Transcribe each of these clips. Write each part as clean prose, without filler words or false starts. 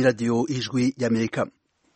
Radio Ijwi y'Amerika.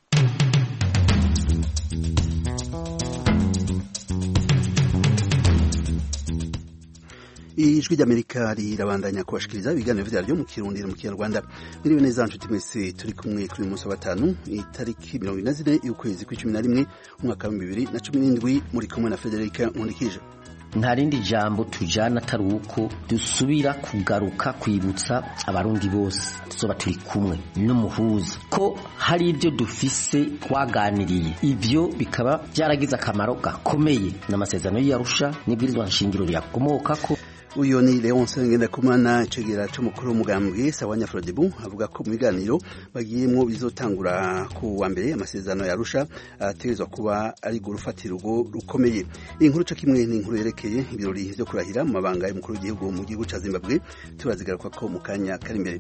Ijwi ry'Amerika rirabandanya kubashikiriza ibiganiro vyaryo mu Kirundi no mu Kinyarwanda. Biriwe neza nshuti mwese turi kumwe kuri munsi wa 5 itariki 24 y'ukwezi kwa11 umwaka wa 2017 muri kumwe na Federica Nkundikije. Ntarindi jambo tujana taruko dusubira kugaruka kwibutsa abarundi bose tuzoba turi kumwe n'umuhuza ko hari ibyo dufise twaganiriye, ivyo bikaba byaragize akamaro gakomeye n'amasezerano y'Arusha n'ibwirizwa nshingiro ryakomokako. Uyo ni Leonce Ngendakumana cegera c'umukuru w'umugambwe Sawanya Frodebu avuga ko mu biganiro bagiyemwo bizotangura ku wa mbere amasezerano y'Arusha ategezwa kuba ari gurufatira urwo rukomeye. Inkuru co kimwe n'inkuru yerekeye ibirori vyo kurahira mu mabanga y'umukuru w'igihugu mu gihugu ca Zimbabwe turazigaruka ko mu kanya kari imbere.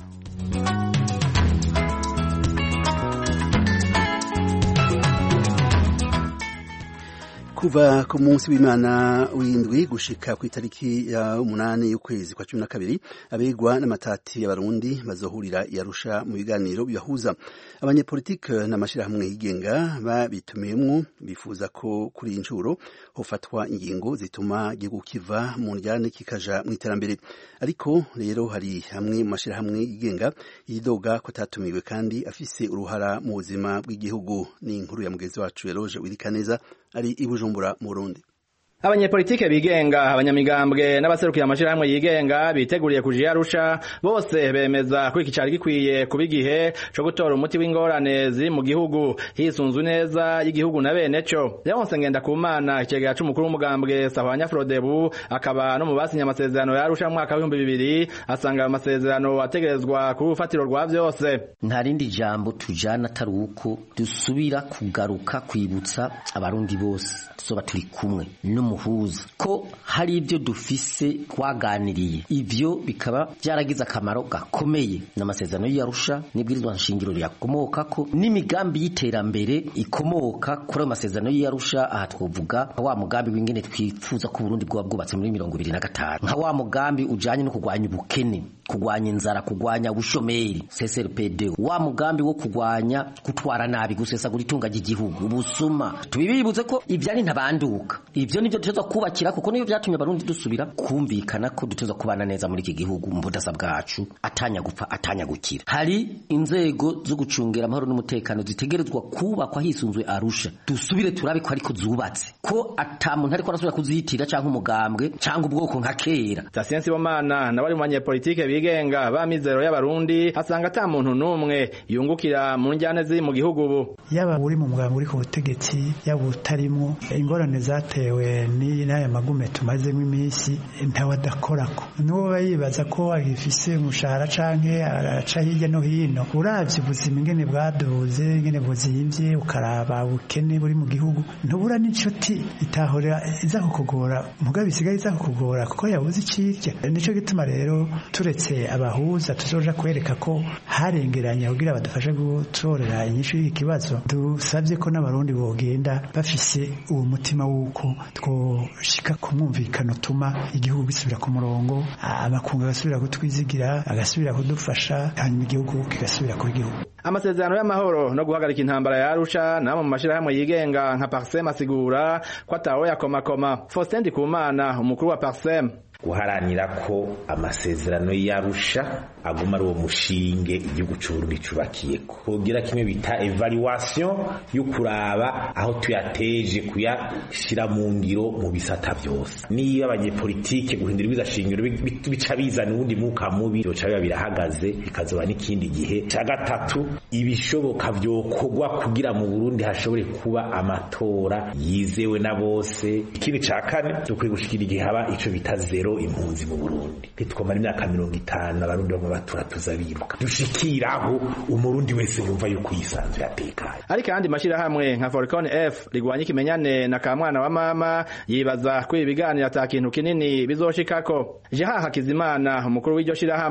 Kuva ku munsi w'Imana w'indwi gushika ku itariki ya 8 y'ukwezi kwa 12 abegwa n'amatati y'abarundi bazohurira y'Arusha mu biganiro biyahuza. Abanyepolitike n'amashirahamwe yigenga babitumiyemwo bifuza ko kuri incuro hofatwa ingingo zituma igihugu kiva mu njyane kikaja mu iterambere. Ariko rero hari hamwe mu mashirahamwe yigenga yidoga ko atatumiwe kandi afise uruhara mu buzima bw'igihugu. Ni inkuru ya mugenzi wacu Eloge Wirikaneza ari ibujumbura mu Burundi. Abanyepolitike bigenga, abanyamigambwe n'abaserukiye amashirahamwe yigenga biteguriye kuja Arusha bose bemeza ko iki cari gikwiye kuba igihe co gutora umuti w'ingorane ziri mu gihugu hisunzwe neza y'igihugu na bene co. Leonce Ngendakumana icegera c'umukuru w'umugambwe Sawanya Frodebu akaba no mu basinye amasezerano y'Arusha mu mwaka wa 2000 asanga amasezerano ategerezwa ku rufatiro rwa vyose. Ntarindi jambo tujana taruko dusubira kugaruka kwibutsa abarundi bose tuzoba turi kumwe muhuza ko hari ibyo dufise twaganiriye, ivyo bikaba byaragize akamaro gakomeye n'amasezerano y'Arusha n'ibwirizwa nshingiro ryakomokako n'imigambi y'iterambere ikomoka kuri amasezerano y'Arusha. Aha twovuga wa mugambi w'ingene twifuza ko Burundi bwo bwubatse muri 2025, nka wa mugambi ujanye no kugwanya ubukene, kugwanya inzara, kugwanya ubushomeri CSRPD, wa mugambi wo kugwanya gutwara nabi, gusesagura itunga ry'igihugu, ubusuma. Tubibibuze ko ivyani ntabanduka, ivyo nivyo tuzo kubakira kuko niyo byatumye Barundi dusubira kumvikana ko dutezo kubana neza muri iki gihugu mu budasa bwacu, atanya gupfa atanya gukira. Hari inzego zo gucungera amahoro n'umutekano zitegerezwa kubakwa hisunzwe Arusha, dusubire turabe ko ariko zubatse, ko atamuntu ariko arasubira kuzitira canke umugambwe canke ubwoko nka kera. Tasiensi Bomana na bari mu banyepolitike bigenga bamizero y'abarundi asanga ata muntu numwe yungukira mu njyane ziri mu gihugu ubu. Yaba uri mu mugambwe uri ku butegetsi yaba utarimo, ingorane zatewe ni n'aya magume tumaze nk'imisi ntawadakorako. Nuwo bayibaza ko agifise umushahara canke araca hirya no hino. Uravye ubuzima ingene bwaduze, ingene buzimvye, ukaraba ubukene buri mu gihugu, ntubura n'inshuti itahora iza kukugora, mugabe isigaye iza kukugora kuko yabuze ikirya. Nico gituma rero turetse abahuza tuzoja kwereka ko harengeranya kugira badufashe gutorera inyishu y'ikibazo. Dusavye ko n'abarundi bogenda bafise uwo mutima wuko twoshika kumwumvikano tuma igihugu gisubira ku murongo, amakungu agasubira kutwizigira, agasubira kudufasha, hanyuma igihugu kigasubira ku gihugu. Amasezerano y'amahoro no guhagarika intambara ya Arusha namo mu mashirahamwe yigenga nka Parsem asigura ko ataho yakomakoma. Faustin Ndikumana umukuru wa Parsem guharanira ko amasezerano y'Arusha aguma ari uwo mushinge igihugu c'Uburundi cubakiye kugira kimwe bita evaluation yo kuraba aho tuyateje kuyashira mu ngiro mu bisata byose. Niyo abanyepolitike guhindura ibizashingiro bica bizana ubundi muka mubi byoca biba birahagaze, bikazoba n'ikindi gihe. Ca gatatu, ibishoboka vyokogwa kugira mu Burundi hashobore kuba amatora yizewe na bose. Ikindi ca kane cyo gushikira igihe haba ico bita zero impunzi mu Burundi. Twomara imyaka 50 abarundi bamwe batura tuzabiruka dushikiraho umurundi wese yumva yuko yisanzwe yatekanye. Ariko kandi mashirahamwe nka Falcon F rigwanya ikimenyane na kamwana wa mama yibaza ko ibiganiro atakintu kinini bizoshikako. Jeha Hakizimana umukuru w'iryo shirahamwe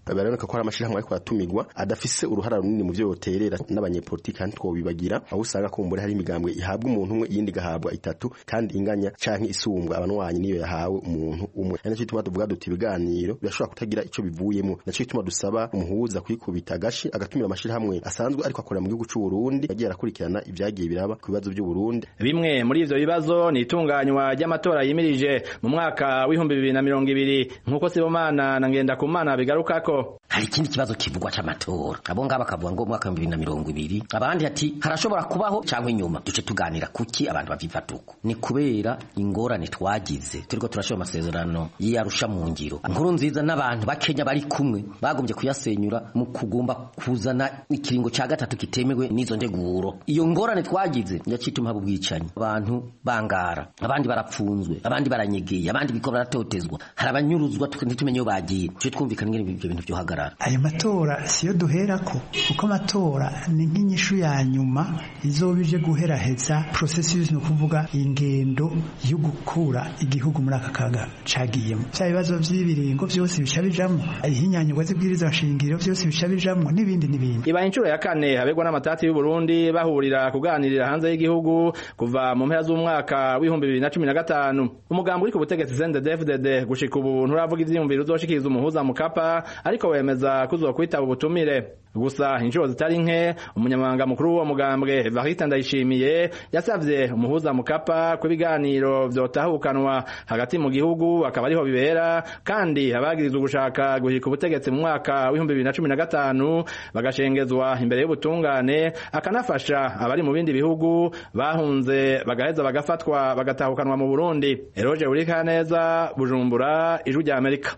baraboneka ko hari amashirahamwe ariko atumigwa adafise uruhara runini mu byo yoterera n'abanyepolitiki kandi twobibagira aho usanga kumbure hari imigambwe ihabwa umuntu umwe yindi gahabwa itatu kandi inganya canke isumbwa abanwanyi niyo yahawe umuntu umwe naco bituma tuvuga duti ibiganiro birashobora kutagira ico bivuyemo naco bituma dusaba umuhuza kwikubita gashi agatumira amashirahamwe asanzwe ariko akorera mu gihugu c'u Burundi yagiye arakurikirana ibyagiye biraba ku bibazo by'u Burundi. Bimwe muri ivyo bibazo ni itunganywa ry'amatora yimirije mu mwaka w'ihumbi 2020 nkuko Sibomana na Ngendakumana bigarukako. Hari ikindi kibazo kivugwa c'amatora abo ngaba bakavuga ngo mwaka 2020 abandi ati harashobora kubaho cyangwa inyuma duce tuganira kuki abantu bavivatuko ni kubera ingorane twagize turiko turashobora amasezerano y'Arusha mu ngiro nkuru nziza n'abantu bakenya bari kumwe bagombye kuyasenyura mu kugomba kuzana ikiringo ca gatatu kitemewe n'izo ndeguro iyo ngorane twagize yacituma ubwicanyi abantu bangara abandi barapfunzwe abandi baranyegeye abandi biko baratotezwa hari abanyuruzwa tumenye bagiye cyo twumvikana ngene ibyo bintu byo hagarara. Ayo matora siyo duherako kuko amatora ni nk'inyishu ya nyuma izobije guheraheza processus no kuvuga ingendo yo gukura igihugu muri aka kaga cagiyemo cya bibazo by'ibiringo byose bishabijamo ihinyanyugwa zibwiriza nshingiro byose bishabijamo n'ibindi. Iba inshuro ya kane habegwa n'amatati y'u Burundi bahurira kuganirira hanze y'igihugu kuva mu mpera z'umwaka w'ihumbi 2015 umugambo uri ku butegetsi CNDD-FDD gushika ubu nturavuga ivyiyumviro uzoshikiriza umuhuza Mukapa ariko wemeza kuzokwitaba ubutumire gusa inshuro zitari nke umunyamabanga mukuru w'uwo mugambwe Evariste Ndayishimiye yasavye umuhuza Mukapa ku biganiro vyotahukanwa hagati mu gihugu akaba ariho bibera kandi abagirizwa gushaka guhika ubutegetsi mu mwaka w'ihumbi 2015 bagashengezwa imbere y'ubutungane akanafasha abari mu bindi bihugu bahunze bagaheza bagafatwa bagatahukanwa mu Burundi. Eroge Urikaneza, Bujumbura, Ijwi rya Amerika.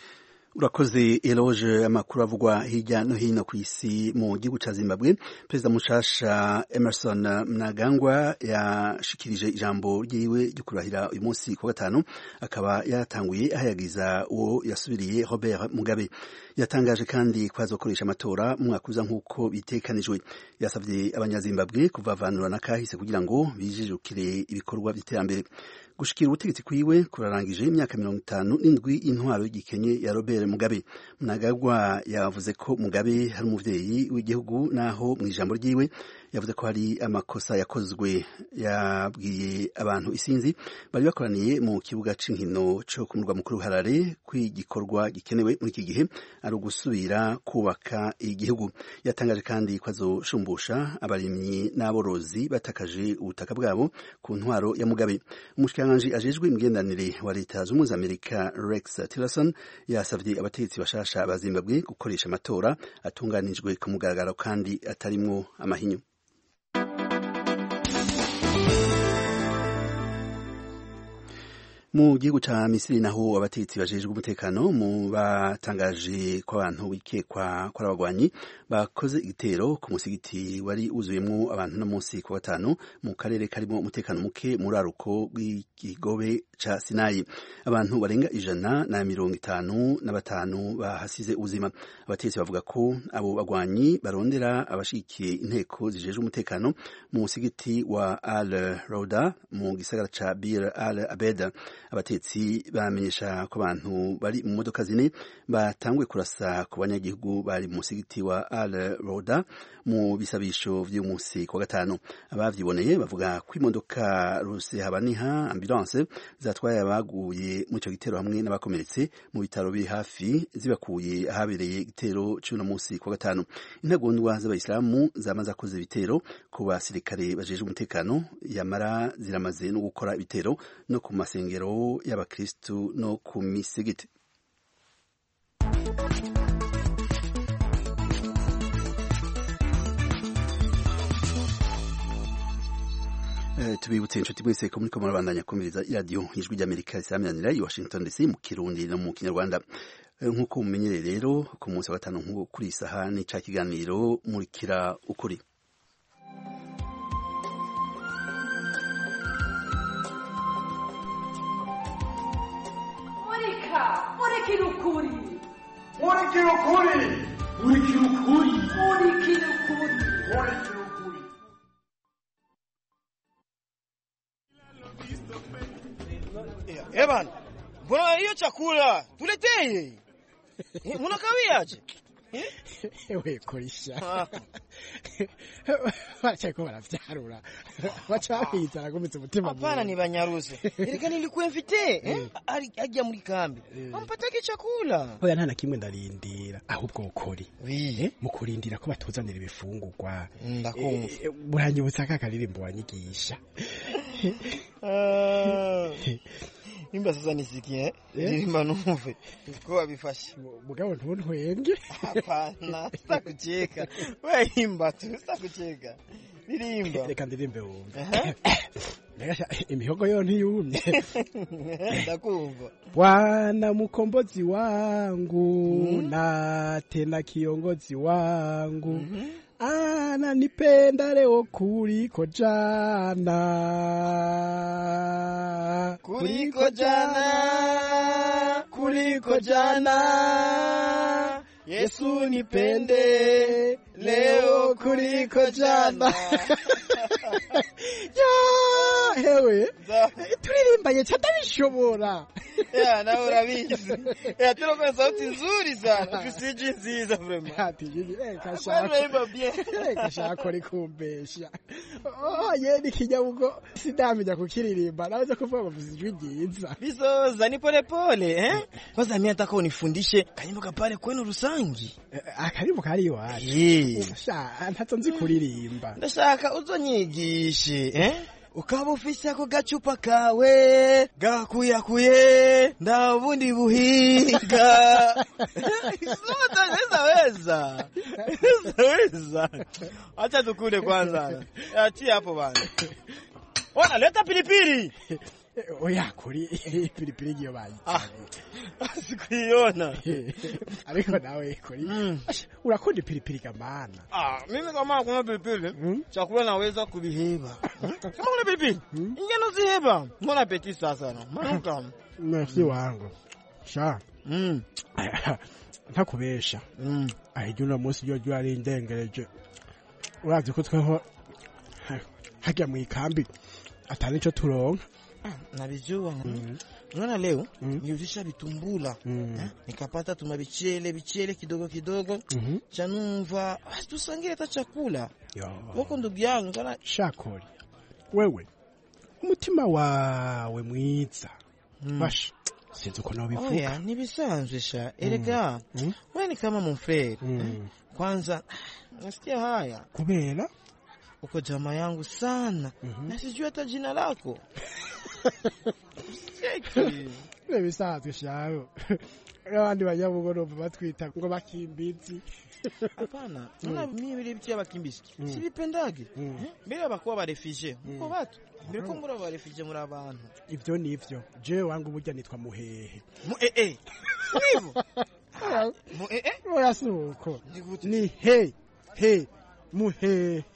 Urakoze Eloge amakuru avugwa hirya no hino ku isi mu gihugu ca Zimbabwe. Perezida mushasha Emerson Mnangagwa yashikirije ijambo ryiwe ryo kurahira uyu munsi ku gatanu akaba yatanguye ahayagiza uwo yasubiriye Robert Mugabe. Yatangaje kandi ko azokoresha amatora mu mwaka uza nk'uko bitekanijwe. Yasavye abanyazimbabwe kuvavanura na kahise kugira ngo bijijukire ibikorwa by'iterambere. Gushikira ubutegetsi kwiwe kurarangije imyaka 57 intwaro y'igikenye ya Robert Mugabe. Mnangagwa yavuze ko Mugabe hari umuvyeyi w'igihugu naho mu ijambo ryiwe yavuze ko hari amakosa yakozwe. Yabwiye abantu isinzi bari bakoraniye mu kibuga c'inkino cyo ku murwa mukuru Harare kw'igikorwa gikenewe muri iki gihe ari ugusubira kubaka igihugu. Yatangaje kandi ko azoshumbusha abarimyi n'aborozi batakaje ubutaka bwabo ku ntwaro ya Mugabe. Umushikiranganji ajejwe imigenderanire wa leta z'Ubumwe za Amerika Rex Tillerson yasavye abategetsi bashasha ba Zimbabwe gukoresha amatora atunganijwe ku mugaragaro kandi atarimwo amahinyu. Mu gihugu ca Misiri naho abategetsi bajejwe umutekano mu batangaje ko abantu bikekwa ko abagwanyi bakoze igitero ku musigiti wari uzuyemwo abantu no munsi ku gatanu mu karere karimo umutekano muke muri aruko rw'ikigobe ca Sinai. Abantu barenga 155 bahasize ubuzima. Abategetsi bavuga ko abo bagwanyi barondera abashikiye inteko zijejwe umutekano mu musigiti wa Al-Rawda mu gisagara ca Bir Al-Abed. Abatetsi bamenyesha ko abantu bari mu modoka zine batanguye kurasa ku banyagihugu bari mu musigiti wa Al-Rawda mu bisabisho vy'umunsi ku gatanu. Abavyiboneye bavuga ko imodoka rusehabaniha ambulance zatwaye abaguye mu ico gitero hamwe n'abakomeretse mu bitaro biri hafi zibakuye ahabereye igitero cy'uno munsi ku gatanu. Intagondwa z'abayisilamu zamaze akoze ibitero ku basirikare bajeje umutekano yamara ziramaze no gukora ibitero no ku masengero y'abakristu no ku misigiti. Tubibutse inshuti mwese ko muriko murabandanya kumviriza radio Ijwi ry'Amerika risaminanira i Washington DC mu Kirundi no mu Kinyarwanda. Nk'uko mumenyereye rero ku munsi wa gatanu nk'uko kuri isaha ni ca kiganiro murikira ukuri. Murikira ukuri. Murikira ukuri. Murikira ukuri. Murikira ukuri. Murikira ukuri. Evan, mbona hiyo chakula tuletee? Munakawiaje? Ewe korisha. Wacha kwa baravyarura. Wacha bizara gumitse umutima. Hapana ni banyaruze. Ereka nilikuwa invite, ajya muri kambi. Ampatake chakula. Oya nta na kimwe ndarindira. Ahubwo ukori. Mu kurindira ko batuzanira ibifungurwa. Ndakumva. Buranyibutsa kakaririmbo wanyigisha. Imba sasa nisikie ndirimba numve ko wabifashe mugabo ntuntwenge hapana sitakucheka wewe imba tu sitakucheka ndirimba reka ndirimbe wumve imihogo yo ntiyumye ndakumva Bwana mkombozi wangu na tena kiongozi wangu ananipenda leo kuliko jana Yesu nipende leo kuliko jana ya hewe turirimbaye cyadabishobora nawe urabizi turoko sauti nzuri sana kusiji nziza vraiment ati kashaka rikumbesha yeni kinyabugo sidamenya kukiririmba naweza kuvuga bavuze ijwi ryiza bizoza ni pole pole kwanza mimi nataka unifundishe kanyimbo kapale kwenu Rusangi akaribu kari waje ntazo nzi kuririmba ndashaka uzonyigishe ukaba ufise ako gacupa kawe gakuyakuye ndabundi buhinga weza acha tukule kwanza achia hapo bana ona leta pilipili oya kuri pilipili giyo bayi sikuiona ariko nawe kuri urakunda pilipili kamana mimi kama kuna pilipili chakula naweza kubiheba kama kuna pilipili ingeno ziheba mbona apeti sasa na manuka nafsi wangu sha ntakubesha ahijuna munsi yo jwari indengereje urazi ko tweho hajya mu ikambi atari cyo turonka nabijua unaona leo nilivisha vitumbula nikapata bichele kidogo kidogo chanumva tusangie hata chakula wako ndugu yangu kana shakori wewe umutima wawe mwiza bash sinzi uko nawe bivuga oya nibisanzwe sha erega wewe ni kama mfrere kwanza nasikia haya kubera uko jamaa yangu sana na sijui hata jina lako bisanzwe shaho abandi banyabugoroba batwita ngo bakimbizi hapana mimi bile bitia bakimbizi sibipendage mbere bakuwa ba refugee uko batu mbere ko muri ba refugee muri abantu ivyo nivyo je wangu burya nitwa muhehe nibo oya suko ni he muhehe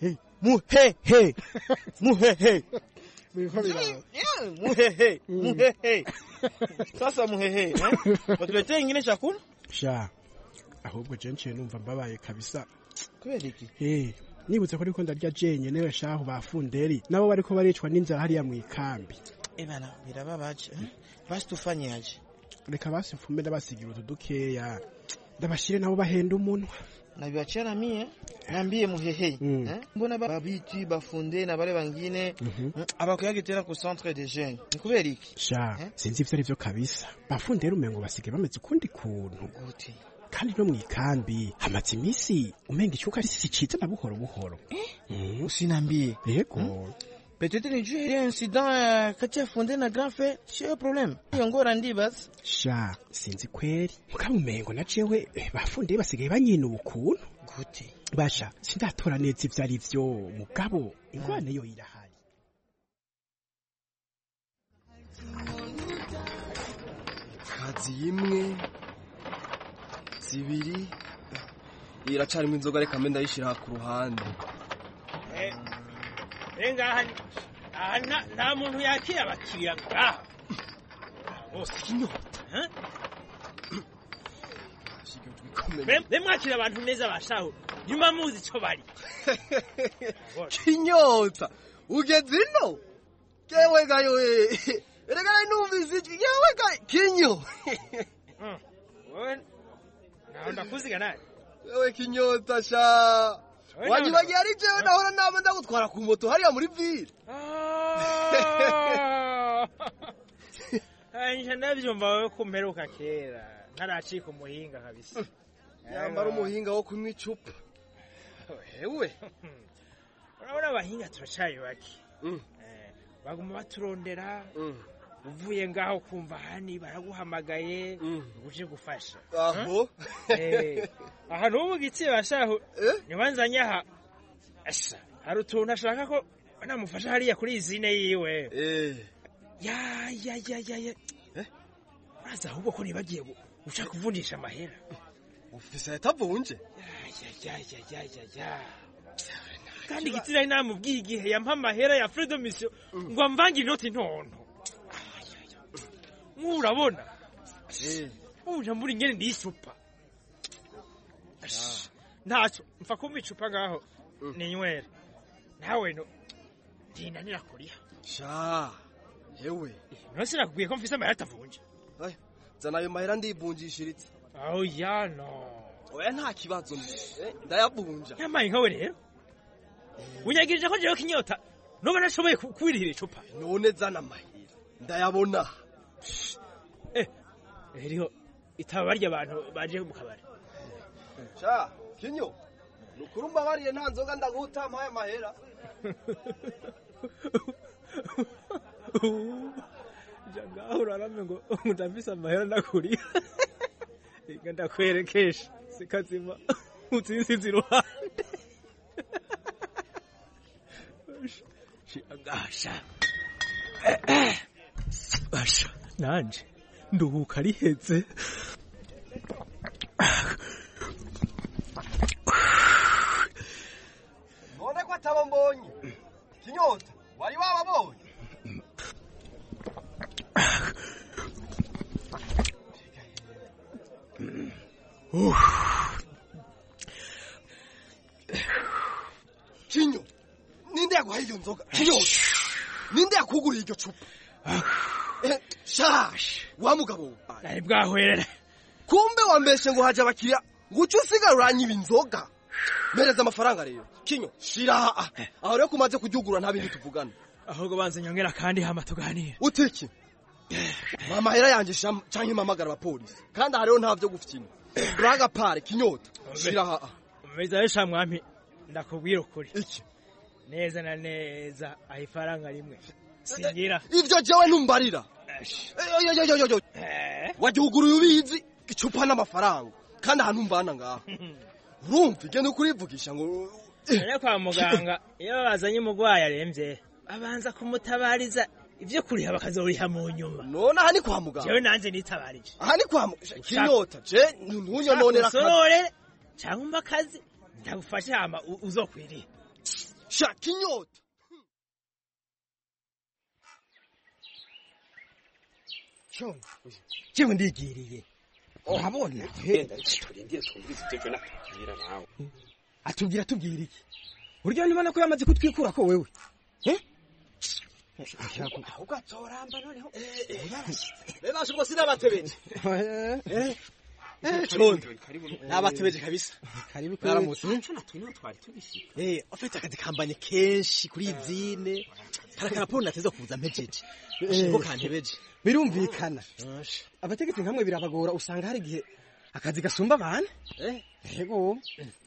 muhehe sasa muhehe batulete ingine chakula sha ahubwo je nciye numva mbabaye kabisa kubera iki nibutse ko ariko ndarya jenye newe shaho bafunderi nabo bariko baricwa n'inzara hariya mu ikambi bana birababaje basi tufanye aje reka basifume ndabasigira utudukeya ndabashire nabo bahenda umunwa nabiachana mie nambie muhehe mbona babiti bafunde na bale bangine abakuyage tera ku centre de jeunes nikubera iki sha sinzi ivyo arivyo kabisa bafundera umengo basige bameze ukundi kuntu gute kandi no mu ikambi hamaze imisi umenga icyuka ari ciza na buhoro buhoro usinambie yego peut-être ni jeu incident kati afunde na grand frère c'est un problème yongora ndibas sha sinzi kweri mukamumengo na jewe bafundeye basigaye banyina ubukuntu gute basha sindatora neza ivyo ari vyo mugabo ingwane yo irahaye kazi imwe zibiri iracarimo inzoga reka mbe ndayishira ku ruhande nta muntu yakira abakiriya ngaha bose inyota mwakira abantu neza bashaho nyuma muzi icyo bari kinyota ugeze ino yewe gayo erega numvise yewe gayo kinyo uziga nani wewe kinyota sha wanyibagiye ari jewe nahora nama ndagutwara ku moto hariya muri ville anje ndavyumva wewe kumperuka kera ntaracika umuhinga kabisa yambara umuhinga wo kunywa icupa hewe urabona abahinga turacaye bake baguma baturondera uvuye ngaho kumva hani baraguhamagaye uje gufasha aho aha n'ubu gitsiye bashaho nibanzanye aha asha hari utuntu ashaka ko namufasha hariya kuri izine yiwe ya uraza ahubwo ko nibagiye ushaka kuvundisha amahera ufise yatavunje ya kandi gitsira namubwiye igihe yampa amahera ya Fredo Mission ngo amvange inoti ntonto murabona uja muri ngene ndisupa ntacyo mfa kumva icupa ngaho ninywera nawe no ndinanira kuriha sha hewe nose nakubwiye ko mfise amahera atavunje zana ayo mahera ndivunjishiritse aho yano oya nta kibazo ndayavunja yamaye nkawe rero unyagirije ko jewe kinyota noba nashoboye kwirihira icupa none zana amahera ndayabona rero itaba barya abantu baje mu kabari sha kinyo nukurumba bariye nta nzoga ndaguta mpaye amahera jangaho urarame ngo ndafise amahera ndakuriye reka ndakwerekesha sikazima utsinsize iruhande shiagasha basha nanje nduhuka riheze none ko ataba mbonye kinyota wari wababonye kinyo ninde yaguhaye iyo nzoga kinyota ninde yakuguriye iryo cupa shash wa mugabo ari bwahwerera kumbe wambeshe ngo haje abakiriya ngo uce usigara uranyiba inzoga mereza amafaranga rero kinyo shira aho rero kumaze kuryugura nta bindi tuvugana ahubwo banze nyongera kandi hama tuganira utiki mama hera yanje canke mamagara abapolisi kandi aha rero ntavyo gufyina braga pare kinyota shira umeza yesha mwami ndakubwira ukuri iki neza na neza ahifaranga rimwe singira ivyo jewe ntumbarira wagihuguruye ubizi icupa n'amafaranga kandi ahantu mbana ngaho urumva igenda ukurivugisha ngo rero kwa muganga iyo bazanye umugwayi aremvye abanza kumutabariza ivyo kuriha bakazoriha mu nyuma none aha ni kwa muganga jewe nanje nitabarije aha ni kwa kinyota je ntunyononera sorore cyangwa umba akazi ndagufashe hama uzokwiriye sha kinyota jewe ndigiriye urabona turindiye twumvise ibyo nakubwira nawe atubwira iki buryo nibona ko yamaze kutwikura ko wewe ahubwo atoramba noneho bebashe ubwo sinabatebeje chondo nabatebeje kabisa karibu naramutse natwe twari tubishika afite akazi kambanye kenshi kuri izine karakarapo nateze kuza mpejeje shiko kantebeje birumvikana abategetsi nkamwe birabagora usanga hari gihe akazi gasumba abantu yego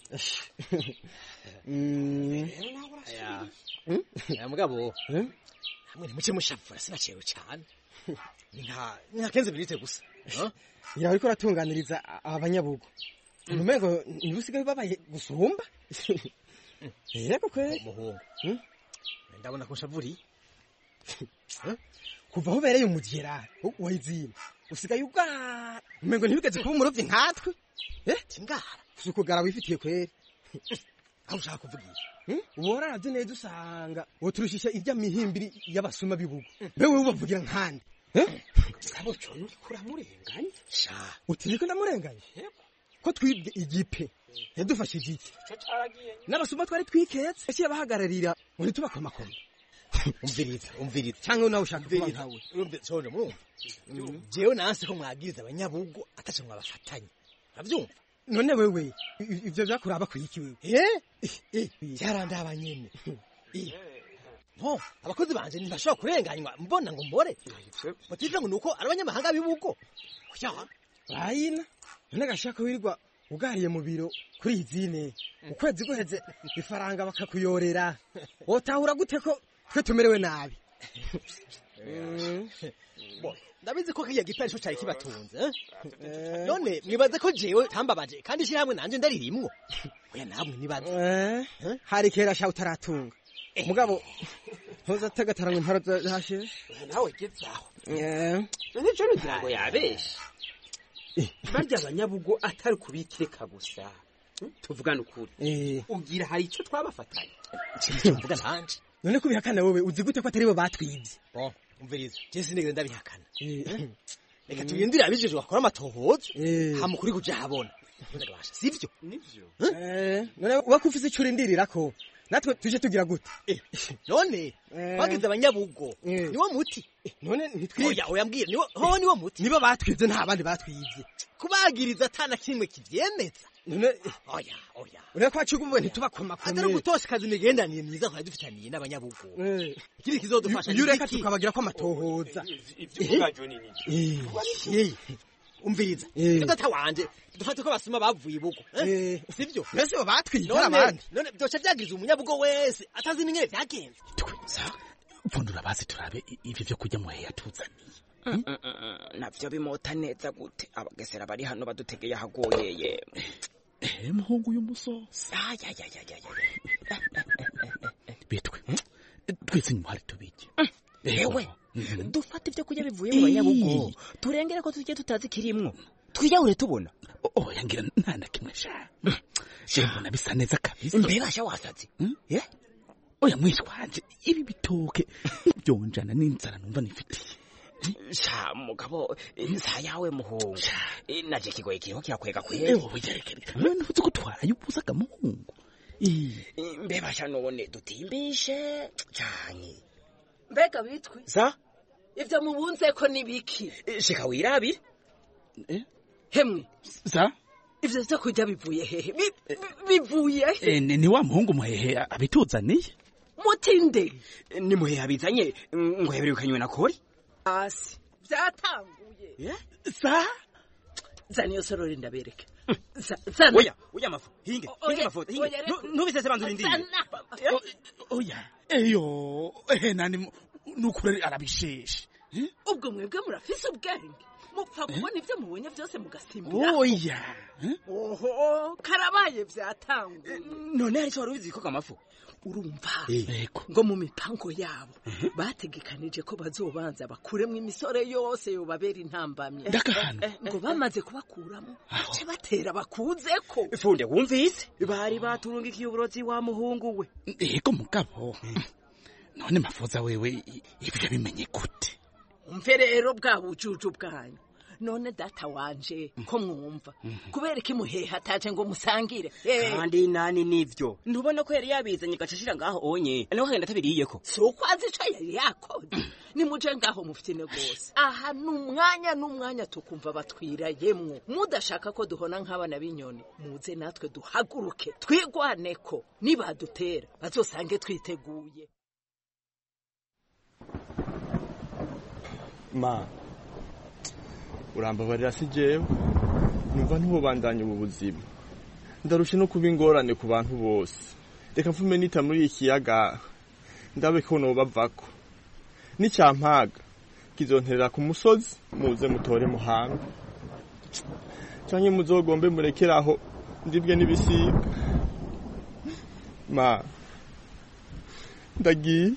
ya mugabo hamwe nimuce mushafura sinacewe cyane nka kenze birite gusa yawe ko ratunganiriza abanyabugo umengo nibusigaye babaye gusumba yego kwe muhungu ndabona ko shavuri kuva aho bereye umugera wayizina usigaye ubwara umengo ntibigeze kuba umurovyi nkatwe tingara usukugara wifitiye kweri aho ushaka kuvugira uboraravye neza usanga woturushisha irya mihimbiri y'abasuma bibugo bewe ubavugira nkande abo cyo uri kuramurenganya sha utiriko ndamurenganya ko twibwe igipe yadufashije iki cyo caragiye n'abasuma twari twiketse ese yabahagararira muri tubakomakoma umviriza cyangwa nawe ushaka kuba nkawe urumve mwumva jewe nanse ko mwagiriza abanyabugo ataco mwabafatanye uravyumva none wewe ivyo vyakuraba kwiki wewe byarandaba nyene no abakozi banje ntibashobora kurenganywa mbona ngo mbore bativye ngo nuko ari abanyamahanga bibuko oya bayina none gashaka wirirwa ugariye mu biro kuri izine ukwezi guheze ifaranga bakakuyorera wotahura gute ko twe tumerewe nabi ndabizi ko kiya giparisho cyari kibatunze none mwibaze ko jewe tambabaje kandi shira hamwe nanje ndaririmwo oya namwe nibaze hari kera sha utaratunga mugabo hoza tagataranga imparo zashe nawe gezaho nico rugira ngo yabeshe barya abanyabugo atari kubikireka gusa tuvugana ukuri ugira hari ico twabafatanye cyo mvuga nanje none kubihakana wowe uzi gute ko atari bo batwibye umviriza Jesse nigeze ndabihakana reka tugindire abijije bakora amatohozo hamukuri kuja habona ndagabasha sivyo nivyo none wakufise icyo urindirira ko natwe tuje tugira gute none bagize abanyabugo niwo muti none ntitwiye oya mbwira niwo muti nibo batwize nta bandi batwibye kubagiriza atana kimwe kivyemeza none oya ureko acugumwe ntitubakoma kome atari gutoshikaza imigendanire myiza kwa dufitaniye n'abanyabugo kiri kizodufasha yureka tukabagira ko amatohoza ivyo nini umviriza data wanje dufate ko basuma bavuye ibugo sivyo mbese bo batwita abandi none byoca byagiriza umunyabugo wese atazi n'ingene byagenze twinza upfundura bazi turabe ivyo byo kujya muhe yatuzaniye navyo bimota neza gute abagesera bari hano badutegeye hagoyeye muhungu uyu musosi bitwe twese nyuma hari tubiki ewe dufata ivyo kujya bivuye mu banyabugo turengere ko tujye tutazi kirimwo twiyahure tubona oya ngira nta na kimwe sha mbona bisa neza kabisa mbebasha wasazi oya mwishwanje ibi bitoke ibyonjana n'inzara numva nifitiye sha mugabo inza yawe muhungu naje kigoye kiriho kirakwega kwera yerekere none uzi gutwara yubuzaga muhungu mbebasha none dutimbishe cyane mbega bitwe za ivyo mubunze ko nibiki shika wirabire hemwe za ivyo byo kujya bivuye hehe bivuye ni wa muhungu muhehe abituzaniye mutinde ni muhehe abizanye ngo heberukanywe na kori asi byatanguye za zaniyo sorori ndabereke oya mafu hinge mafu hinge nubisese banzuri ndi oya nani nukuri arabisheshe ubwo mwebwe murafise ubwenge mupfa kubona ivyo mubonye vyose mugasimbira oya oho karabaye vyatanguye none hari cyo rubizi ko kamafu urumva ngo mu mipango yabo bategekanije ko bazobanza bakuremwe imisore yose yo babera intambamye ngo bamaze kubakuramo ce batera bakuzeko ifunde wumvise bari baturungikiye uburozi wa muhungu we yego mugabo none mafuza wewe ibyo bimenye gute umve rero bwa bujuju bwanyu none data wanje ko mwumva kubera iki muheha ataje ngo musangire kandi nani nivyo ntubona ko yari yabizanye gacashira ngaho onye naho kagenda tabiriyeko so kwazi ico yari yakoze ni muje ngaho mufitine gose aha n'umwanya tukumva batwirayemwo mudashaka ko duhona nk'abana b'inyoni muze natwe duhaguruke twigwaneko nibadutera bazosange twiteguye ma urambabarira si jewe numva ntubandanye ubu buzima ndarushe no kuba ingorane ku bantu bose reka mfume nita muri ikiyaga ndabe ko nobavako n'icyampaga kizonterera ku musozi muze mutore muhanga canke muzogombe murekeraho ndibwe n'ibisiga ma ndagiye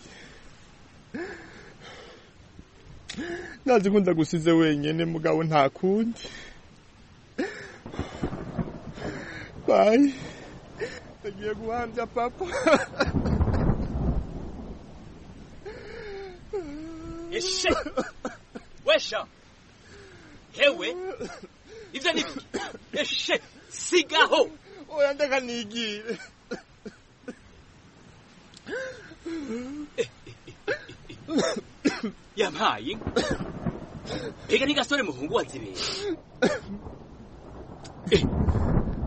nazi ko ndagusize wenyene mugabo nta kundi bye ndagiye guhambya papa eshe wesha hewe ivyo ni eshe sigaho oya ndeka nigire yampaye ega ni gasore muhungu wazibera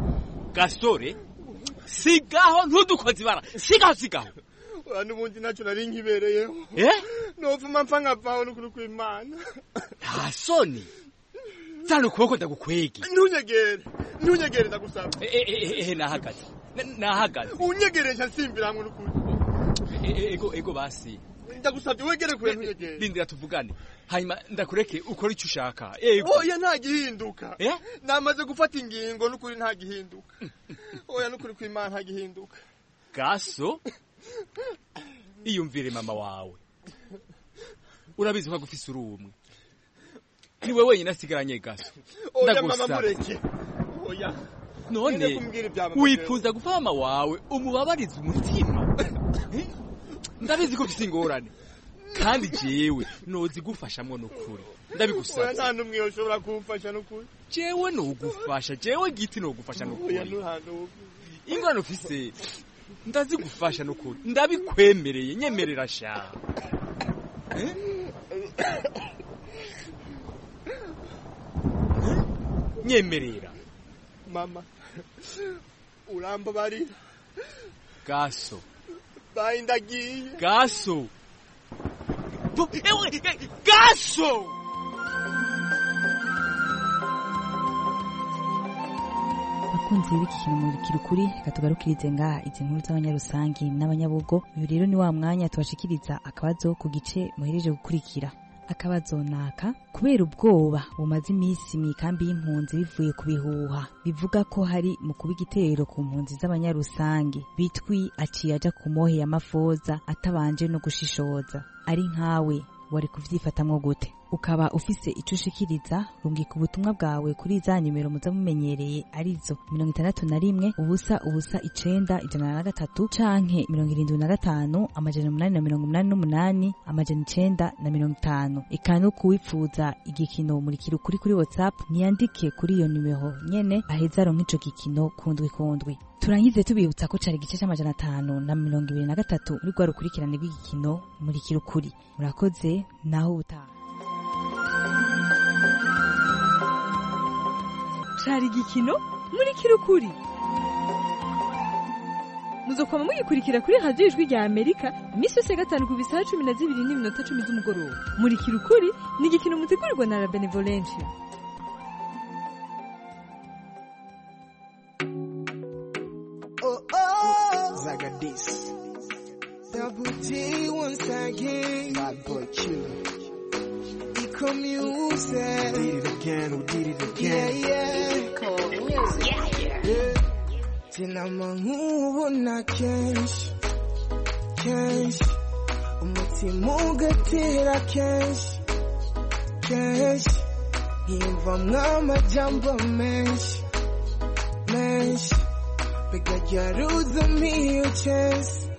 gasore sigaho ntudukoze ibara sigaho oya n'ubundi ntacyo nari nkibereyeho nopfuma mpfa nkavaho n'ukuri kw'Imana nta soni zana ukuboko ndagukwege ntunyegere ndagusaba nahagaze unyegere nshasimbira hamwe n'ukuri ego basi ndagusabye wegere kure ntunyegere rindira tuvugane hanyuma ndakureke ukora icyo ushaka oya nta gihinduka namaze gufata ingingo n'ukuri nta gihinduka oya n'ukuri kw'Imana nta gihinduka gaso iyumvire mama wawe urabizi ko agufise urumwe niwe wenyine asigaranye gaso oya mama mureke oya none wifuza gufa mama wawe umubabariza umutima ndabizi ko ufite ingorane kandi jewe nozi gufashamwe n'ukuri ndabigusaba nta numwe ushobora kumfasha n'ukuri jewe nogufasha jewe giti nogufasha n'ukuri ingorane ufise ndazigufasha n'ukuri ndabikwemereye nyemerera sha nyemerera mama urambabarira gaso ndagiye gaso gaso bakunzi b'iki kintu kuri reka tugarukirize ngaha izi nkuru z'abanyarusangi n'abanyabugo uyu rero ni wa mwanya tubashikiriza akabazo ku gice muhereje gukurikira akabazo naka kubera ubwoba bumaze iminsi mu ikambi y'impunzi bivuye ku bihuha bivuga ko hari mu kuba igitero ku mpunzi z'abanyarusangi bitwi aciye aja ku mohe y'amafoza atabanje no gushishoza ari nkawe wari kuvyifatamwo gute ukaba ufise ico ushikiriza rungika ubutumwa bwawe kuri za nimero muza mumenyereye arizo 61 ubusa 9 canke 75 888 950 ikanu kuwifuza igikino muri kirukuri kuri WhatsApp niyandike kuri iyo nimero nyene aheza ronka ico gikino kundwi turangize tubibutsa ko cari igice c'523 muri gwa rukurikirane rw'igikino muri kirukuri murakoze naho utaha cari igikino muri kirukuri muzokoma mugikurikira kuri radio ijwi rya Amerika imisi yose gatanu ku bisaha 12:10 z'umugoroba muri kirukuri ni igikino muzikurirwa na La Benevolencia Zagadis Double G once again Bad boy killer Eco music We did it again Cold music Tinama nkubona kenshi umutima ugatera kenshi nkiyumvamwo amajambo menshi bigajyaruza miyo chance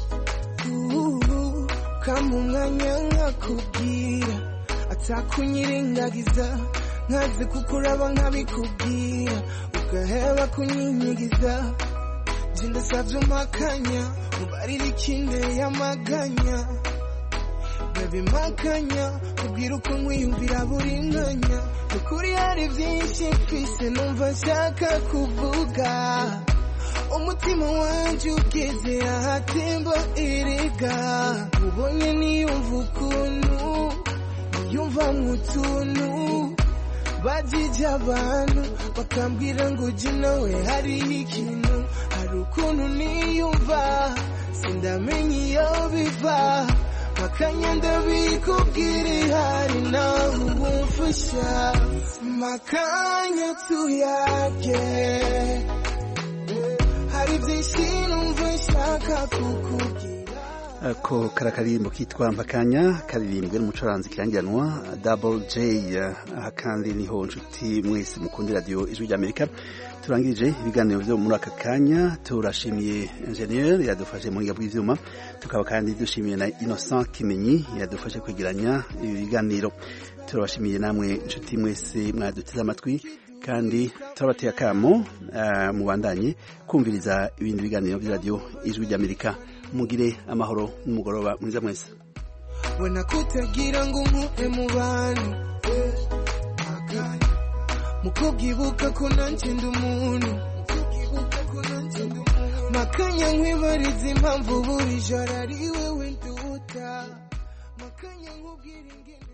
kama umwanya nkakubwira atakunyirengagiza nkaze kukuraba nkabikubwira ugaheba kunyinyigiza ndasabye umakanya mubarira ikinde y'amaganya baby makanya ubwira uko nkwiyumvira buri mwanya ukuri hari byinshi mfise numva nshaka kuvuga umutima wanje ugeze ahatemba erega ubonye niyumva ukuntu niyumva nk'utuntu bajije abantu bakambwira ngo uje nawe hariho ikintu hari ukuntu niyumva sindamenya iyo biva makanya ndabikubwira ihari nawe ubumfasha makanya tuyage hari byinshi numva nshaka kukubwira ako karakarimbo kitwa mpakanya karirimbwe n'umucuranzi kirangiranwa Double J aha kandi niho nshuti mwese mukunda radio ijwi rya Amerika turangirije ibiganiro byo muri aka kanya turashimiye ingenieur yadufashe muri bw'ivyuma tukaba kandi dushimiye na Innocent Kimenyi yadufashe kwegeranya ibi biganiro turabashimiye namwe nshuti mwese mwaduteze amatwi kandi turabateye akamo mubandanye kumviriza ibindi biganiro bya radio ijwi rya Amerika mugire amahoro n'umugoroba mwiza mwese wena kutagira ngo umuhe mu bantu mukubwibuka ko nanjye ndi umuntu makanya nkwibariza impamvu buri joro ari wewe nduta makanya nkubwira ingendo